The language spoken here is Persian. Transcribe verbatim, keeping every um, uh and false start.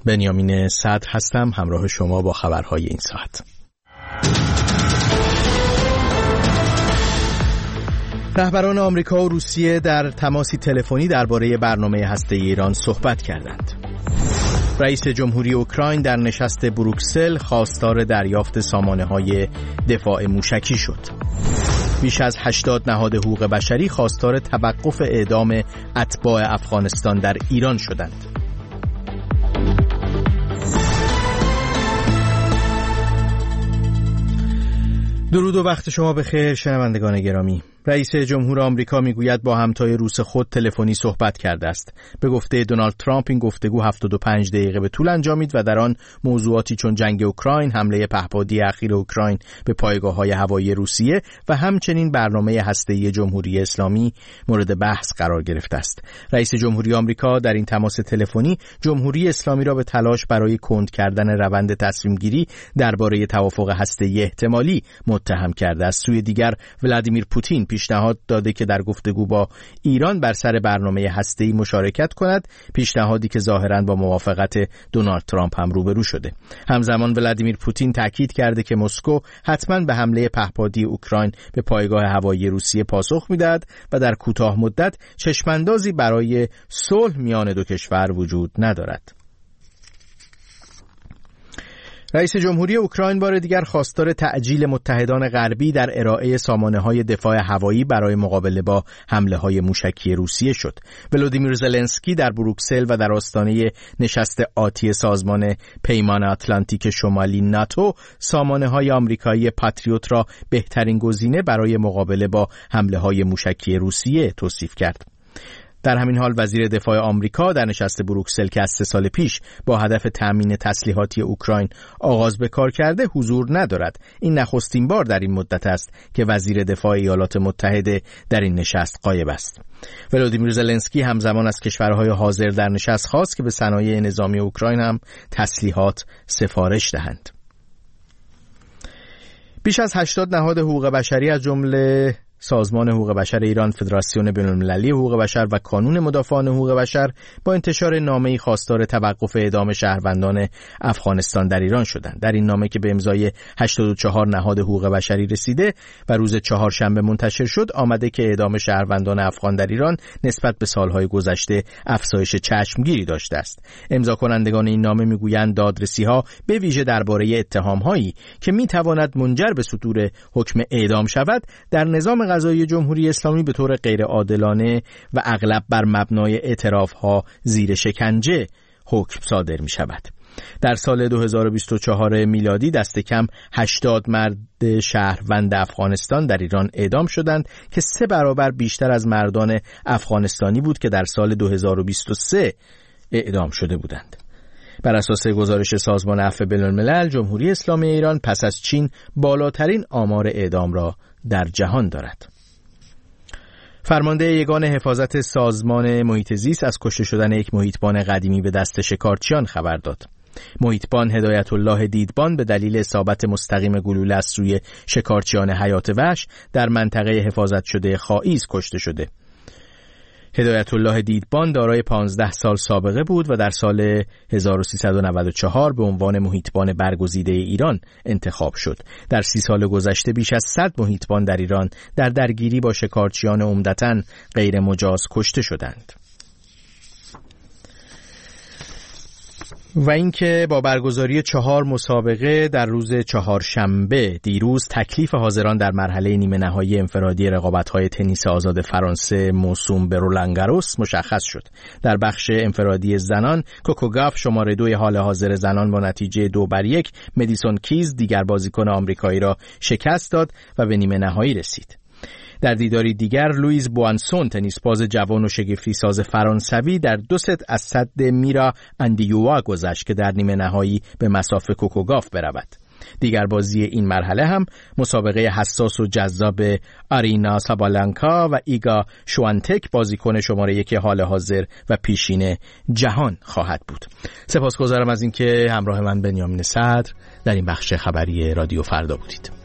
بنیامین صدر هستم، همراه شما با خبرهای این ساعت. رهبران آمریکا و روسیه در تماسی تلفنی درباره برنامه هسته‌ای ایران صحبت کردند. رئیس جمهوری اوکراین در نشست بروکسل خواستار دریافت سامانه‌های دفاع موشکی شد. بیش از هشتاد نهاد حقوق بشری خواستار توقف اعدام اتباع افغانستان در ایران شدند. درود و وقت شما بخیر شنوندگان گرامی. رئیس جمهور آمریکا میگوید با همتای روس خود تلفنی صحبت کرده است. به گفته دونالد ترامپ این گفتگو هفتاد و پنج دقیقه به طول انجامید و در آن موضوعاتی چون جنگ اوکراین، حمله پهپادی اخیر اوکراین به پایگاه‌های هوایی روسیه و همچنین برنامه هسته‌ای جمهوری اسلامی مورد بحث قرار گرفته است. رئیس جمهوری آمریکا در این تماس تلفنی جمهوری اسلامی را به تلاش برای کند کردن روند تصمیم‌گیری درباره توافق هسته‌ای احتمالی متهم کرده است. سوی دیگر ولادیمیر پوتین پیشنهاد داده که در گفتگو با ایران بر سر برنامه هسته‌ای مشارکت کند، پیشنهادی که ظاهراً با موافقت دونالد ترامپ هم روبرو شده. همزمان ولادیمیر پوتین تاکید کرده که مسکو حتماً به حمله پهپادی اوکراین به پایگاه هوایی روسیه پاسخ می‌دهد و در کوتاه مدت چشم‌اندازی برای صلح میان دو کشور وجود ندارد. رئیس جمهوری اوکراین بار دیگر خواستار تعجیل متحدان غربی در ارائه سامانه‌های دفاع هوایی برای مقابله با حمله‌های موشکی روسیه شد. ولودیمیر زلنسکی در بروکسل و در آستانه نشست آتی سازمان پیمان اتلانتیک شمالی ناتو سامانه‌های آمریکایی پاتریوت را بهترین گزینه برای مقابله با حمله‌های موشکی روسیه توصیف کرد. در همین حال وزیر دفاع آمریکا در نشست بروکسل که از سه سال پیش با هدف تأمین تسلیحاتی اوکراین آغاز به کار کرده حضور ندارد. این نخستین بار در این مدت است که وزیر دفاع ایالات متحده در این نشست غایب است. ولودیمیر زلنسکی همزمان از کشورهای حاضر در نشست خواست که به صنایع نظامی اوکراین هم تسلیحات سفارش دهند. بیش از هشتاد نهاد حقوق بشری از جمله سازمان حقوق بشر ایران، فدراسیون بین‌المللی حقوق بشر و کانون مدافعان حقوق بشر با انتشار نامه‌ای خواستار توقف اعدام شهروندان افغانستان در ایران شدند. در این نامه که به امضای هشتاد و چهار نهاد حقوق بشری رسیده و روز چهارشنبه منتشر شد، آمده که اعدام شهروندان افغان در ایران نسبت به سالهای گذشته افزایش چشمگیری داشته است. امضا کنندگان این نامه میگویند دادرسی‌ها به ویژه درباره اتهام‌هایی که می‌تواند منجر به صدور حکم اعدام شود در نظام قضایی جمهوری اسلامی به طور غیر عادلانه و اغلب بر مبنای اعتراف‌ها زیر شکنجه حکم صادر می شود. در سال دو هزار و بیست و چهار میلادی دست کم هشتاد مرد شهروند افغانستان در ایران اعدام شدند که سه برابر بیشتر از مردان افغانستانی بود که در سال دو هزار و بیست و سه اعدام شده بودند. بر اساس گزارش سازمان عفو بین‌الملل، جمهوری اسلامی ایران پس از چین بالاترین آمار اعدام را در جهان دارد. فرمانده یگان حفاظت سازمان محیط زیست از کشته شدن یک محیطبان قدیمی به دست شکارچیان خبر داد. محیطبان هدایت الله دیدبان به دلیل اصابت مستقیم گلوله از سوی شکارچیان حیات وحش در منطقه حفاظت شده خائیز کشته شده. هدایت الله دیدبان دارای پانزده سال سابقه بود و در سال هزار و سیصد و نود و چهار به عنوان محیطبان برگزیده ایران انتخاب شد. در سی سال گذشته بیش از صد محیطبان در ایران در درگیری با شکارچیان عمدتاً غیر مجاز کشته شدند. و اینکه با برگزاری چهار مسابقه در روز چهارشنبه دیروز تکلیف حاضران در مرحله نیمه نهایی انفرادی رقابت‌های تنیس آزاد فرانسه موسوم به رولان گاروس مشخص شد. در بخش انفرادی زنان کوکو گاف شماره دوی حال حاضر زنان با نتیجه دو بر یک مدیسون کیز دیگر بازیکن آمریکایی را شکست داد و به نیمه نهایی رسید. در دیداری دیگر لوئیز بوانسون تنیسباز جوان و شگفتی ساز فرانسوی در دو ست از سد میرا اندیووا گذشت که در نیمه نهایی به مصاف کوکو گاف برود. دیگر بازی این مرحله هم مسابقه حساس و جذاب آرینا سابالانکا و ایگا شوانتک بازیکن شماره یک حال حاضر و پیشین جهان خواهد بود. سپاسگزارم از اینکه همراه من بنیامین صدر در این بخش خبری رادیو فردا بودید.